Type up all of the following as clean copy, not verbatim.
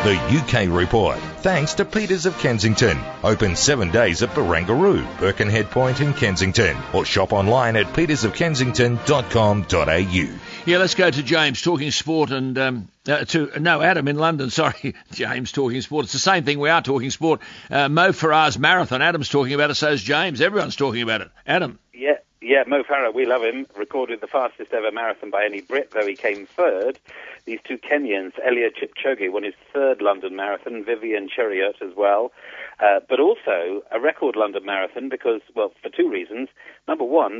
The UK Report, thanks to Peters of Kensington. Open 7 days at Barangaroo, Birkenhead Point in Kensington, or shop online at petersofkensington.com.au. Yeah, let's go to James talking sport and Adam in London. Sorry, James talking sport. It's the same thing. We are talking sport. Mo Farah's marathon. Adam's talking about it. So is James. Everyone's talking about it. Adam. Yeah, Mo Farah, we love him. Recorded the fastest ever marathon by any Brit, though he came third. These two Kenyans, Eliud Kipchoge, won his third London marathon, Vivian Cheruiyot as well. But also a record London marathon because, well, for two reasons. Number one,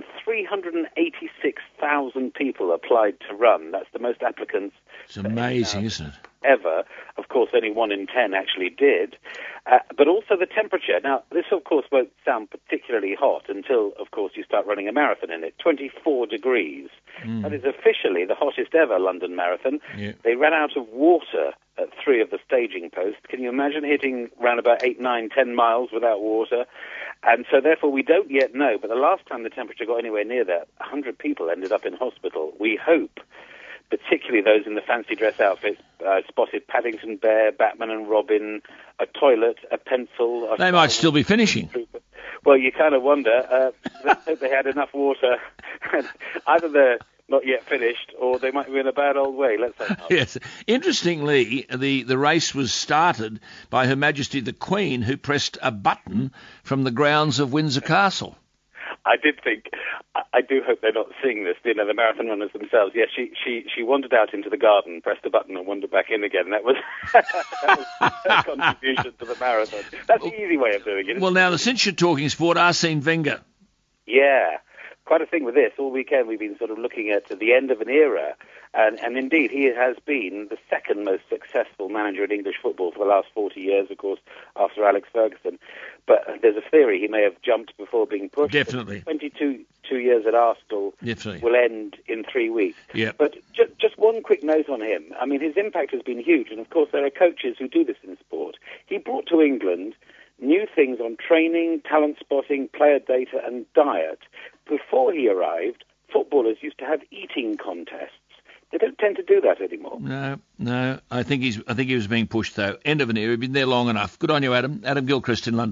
386,000 people applied to run. That's the most applicants. It's amazing, isn't it? Ever. Of course, only 1 in 10 actually did. But also the temperature. Now, this, of course, won't sound particularly hot until, of course, you start running a marathon in it. 24 degrees. That is officially the hottest ever London marathon. Yeah. They ran out of water at 3 of the staging posts. Can you imagine hitting around about 8, 9, 10 miles without water? And so, therefore, we don't yet know. But the last time the temperature got anywhere near that, 100 people ended up in hospital. We hope, particularly those in the fancy dress outfits, spotted Paddington Bear, Batman and Robin, a toilet, a pencil. They might still be finishing. Well, you kind of wonder. Let's hope they had enough water. Either they're not yet finished, or they might be in a bad old way. Let's hope not. Yes. Interestingly, the race was started by Her Majesty the Queen, who pressed a button from the grounds of Windsor Castle. I did think, I do hope they're not seeing this, the marathon runners themselves. Yes, she wandered out into the garden, pressed a button and wandered back in again. That was, that was her contribution to the marathon. That's the easy way of doing it. Well, now, since you're talking sport, Arsene Wenger. Yeah, quite a thing with this. All weekend we've been sort of looking at the end of an era, and indeed he has been the second most successful manager in English football for the last 40 years, of course, after Alex Ferguson. But there's a theory he may have jumped before being pushed. Definitely. 22 years at Arsenal will end in 3 weeks. Yep. But just one quick note on him. I mean, his impact has been huge, and of course there are coaches who do this in sport. He brought to England new things on training, talent spotting, player data, and diet. Before he arrived, footballers used to have eating contests. They don't tend to do that anymore. No. I think he was being pushed, though. End of an era. He's been there long enough. Good on you, Adam. Adam Gilchrist in London.